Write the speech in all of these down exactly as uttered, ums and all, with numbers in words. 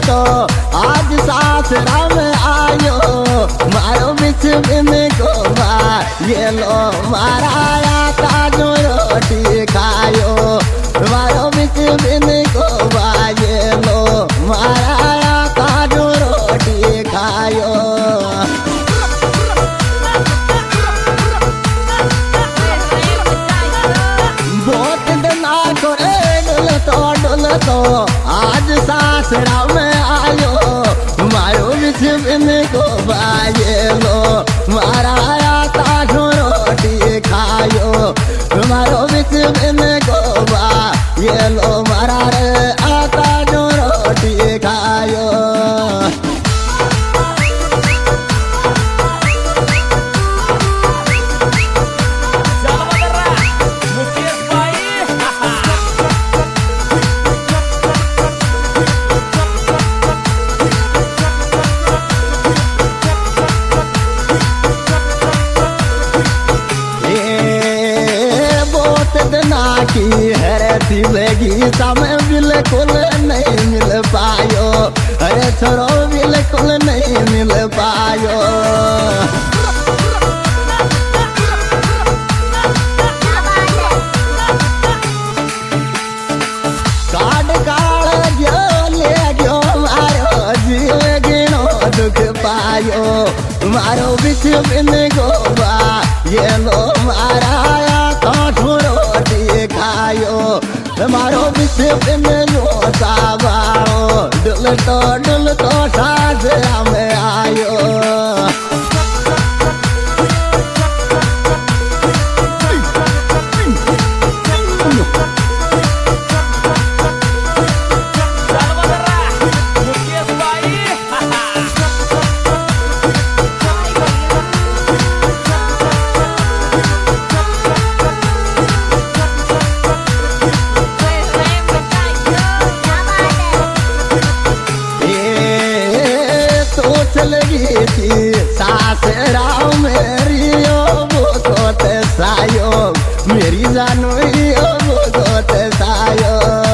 तो आज सासरा में आयो मारो बिच बिन को बा ये लो मारा आता जो रोटी खायो मारो बिच बिन को बा ये लो मारा आता जो रोटी खायो। बहुत दिना करे डुल तो डुल तो आज सासरा में आयो मारो बिच बिन को बा ये लो मारा आता जो रोटी खायो मारो बिच बिन को बा ये लो मारा रे आता जो रोटी खायो। की हरती लगी समय बिल्कुल नहीं मिल पायो अरे छोरो बिल्कुल नहीं मिल पायो। काट काल गयो ले गयो मारो जीव गिनो दुख पायो मारो बिच बिन गोबा ये लो मारा तो रोटी खायो मारो बिच बिन लोसा बाओ डुल तो डुल तो सासरा में आयो। लगी थी सासरा मेरी ओ वो तो सायो मेरी जानू ओ वो तो सायो।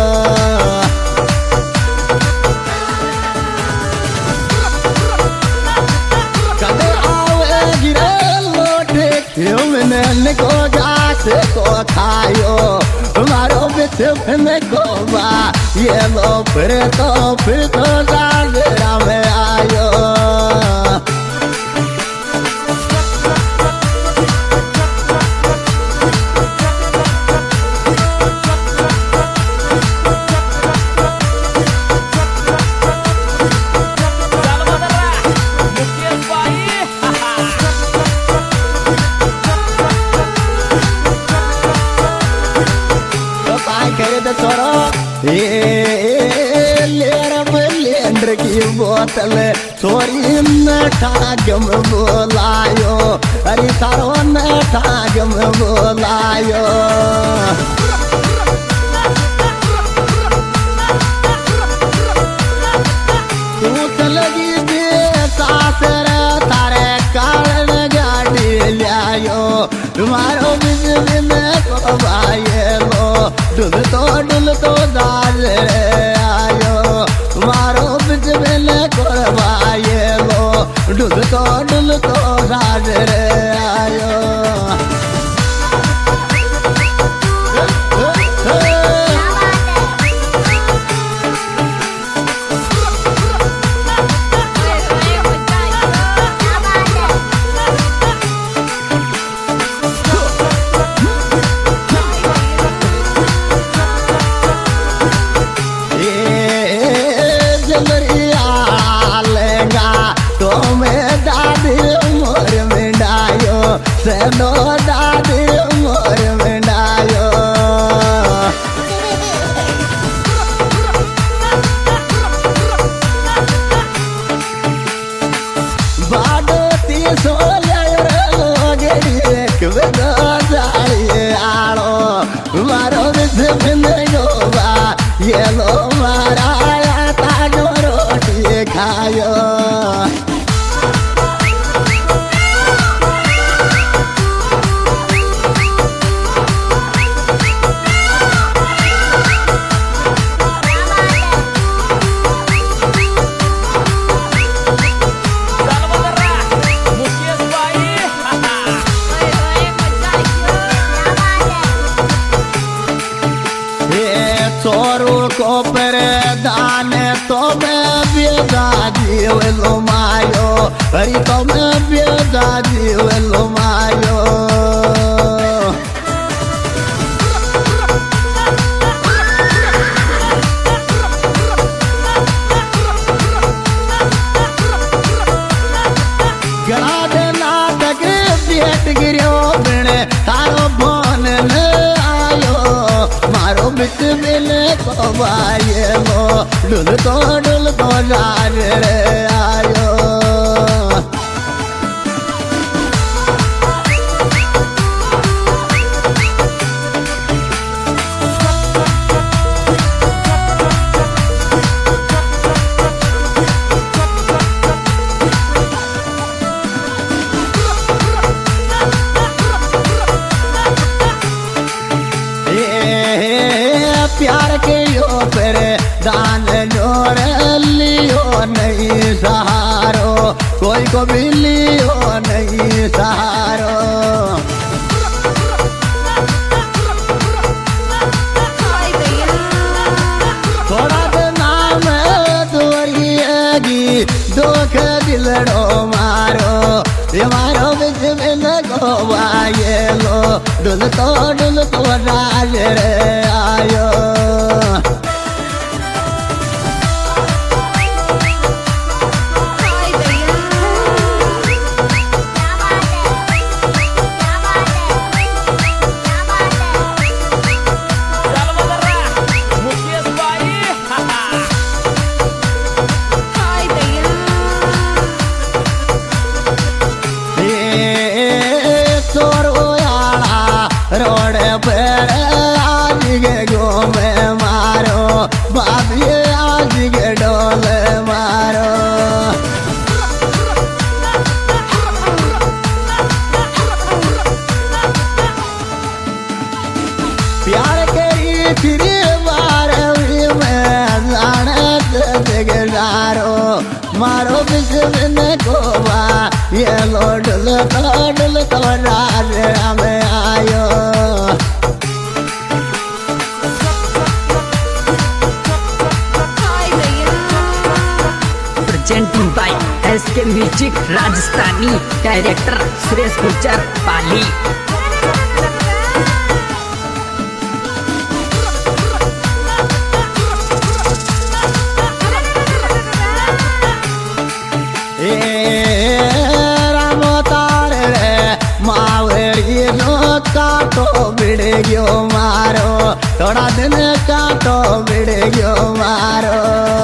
कदे आवे गिरे लोटे क्यों मैंने को घास को खायो मारो बिच बिन को बा ये लो फिर तो फिर तो सासरा में आयो। लेंडर की बोतल थोड़ी न ठागम बोलायो अरे सारो न ठागम बोलायो। तू चलगी दे सासर तारे कारण गाड़ी लायो तुम्हारो बिच बिन को भाई लो डुल तो डुल तो दाल आयो मारो बिच बिन करवाए लो डुल तो डुल तो दाल आयो। सेनो दादी मोर में डायो बाडो ती सोले लोगे एक बेदो जाए आलो मारो बिच बिन गोबा ये लो मारा आता जो रोटी खायो। चोरू को पर दान तो मैं बेदा जीव लो मायो हरी तो मैं बेदा जीव लो मायो गड़ा दे नाटक बेट गिरो बिने तारो बोन न आयो मारो बिच मिले को बाये लो डुल तो डुल तो राज रे आयो प्यार के यो पर दान जोर लियो नहीं सहारो कोई को भी लियो नहीं सहारो थोड़ा तो नाम दोरिएगी दुख दिलड़ो मारो ये मारो बिच में न गोवाये लो डुल तो डुल तो राज रे आयो रोड पर आज के गो में मारो बाबी आज के डोल मारो प्यार करी फिर बारवी में जानत जगदारो मारो बिस्मिन को बा ये लो डुल तो डुल तो राज में आयो presenting by S K Music Rajasthani director Suresh Gurjar Pali काटो बिड़े गयो मारो थोड़ा दिन काटो बिड़े गयो मारो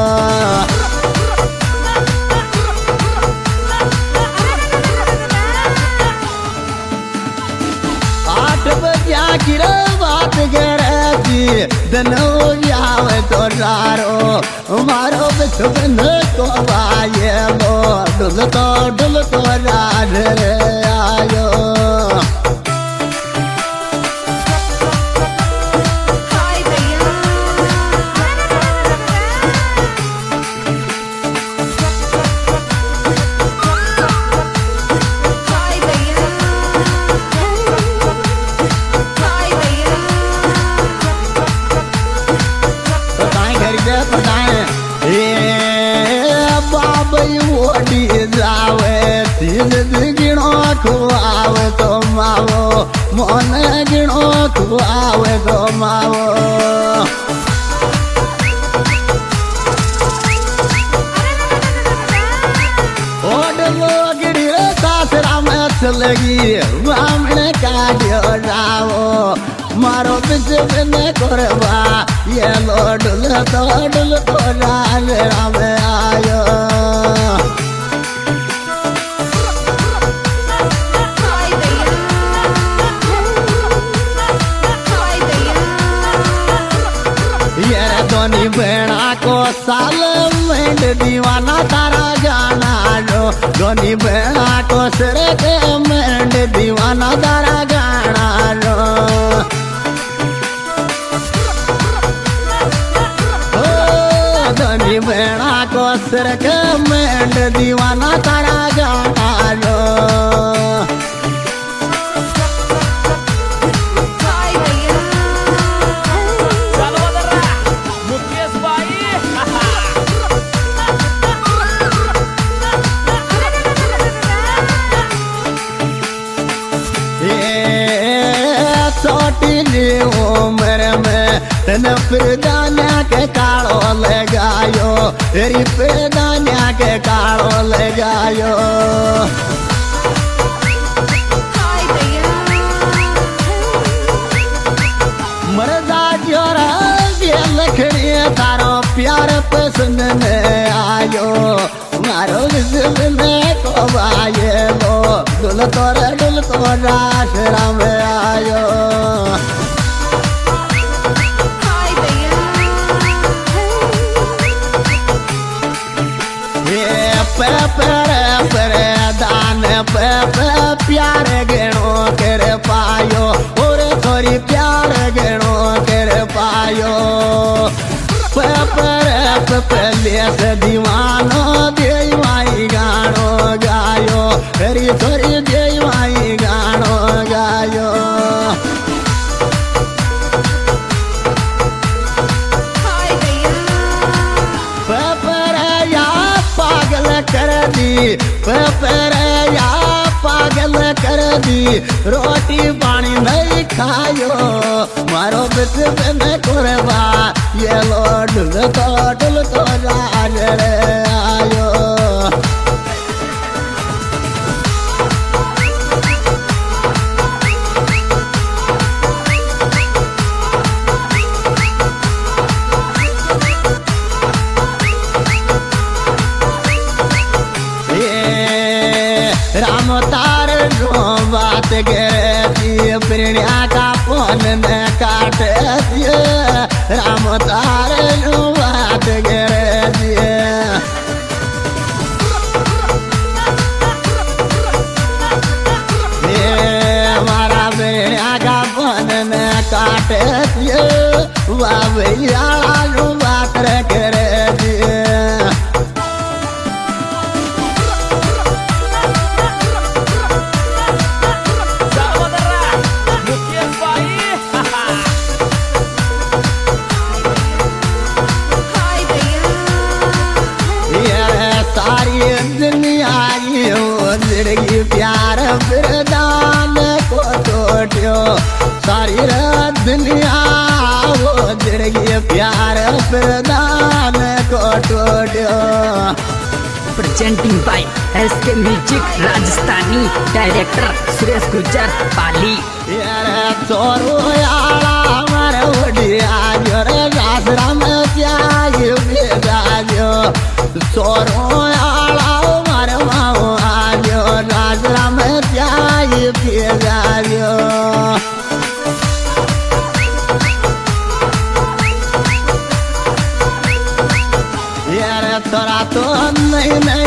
आठ बजा की बात गरजी दिन आवे तो रारो मारो बिछुन को बाये लो डुल तो डुल तो राज रे आयो बाबई ओडी जावे तीन गिणो खुआवे तो मावो मन गिणो खुआवे तो मावो ओड लोगड़ी सासरा में चलगी बामण काढ़ियो जाओ मारो बिच में करवा ये लो डुल तो डुल तो राज में आयो ये दोनी बेड़ा को साल में दीवाना तारा जाना जो दोनी बेड़ा को सिर के मेंड दीवाना तारा गाना जो दोनी बेड़ा को सिर के मेंड दीवाना तारा गाना जो प्रदान्या के कालो लगायो री प्रदान्या के कालो लगायो मरदा जोरा लखड़ी तारो प्यार पसंद ने आयो मारो जिसने को बाये लो डुल तोरे डुल तोरा शराम आयो पे पे पे दान पे पे प्यार गणो कर पायो और थोड़ी प्यार गणो कर पायो पे पे पहले से दीवानो देवाई गानो गायो थोड़ी थोड़ी देवाई गानो गायो कर दी पेपरिया पागल कर दी रोटी पानी नहीं खायो मारो बिच में कोरबा ये लो डुल तो डुल तो राज रे आयो राम तार जो बात करे प्रणिया का फोन न काट दिए राम तार जो बात करे दिए हमारा प्रणिया का फोन न काट दिए वाह भैया जो बात करे दिए जिंदगी प्यार प्रदान को तोड़ियो सारी दुनिया वो जिंदगी प्यार प्रदान को तोड़ियो presenting by SK music Rajasthani director Suresh Gurjar Pali यार चोरो याला मारे ओडिया जोरे रासराम त्यागी बेजायो चोरो याला मारे माओ आजो रासराम त्यागी बेजायो यार तोरा तो नहीं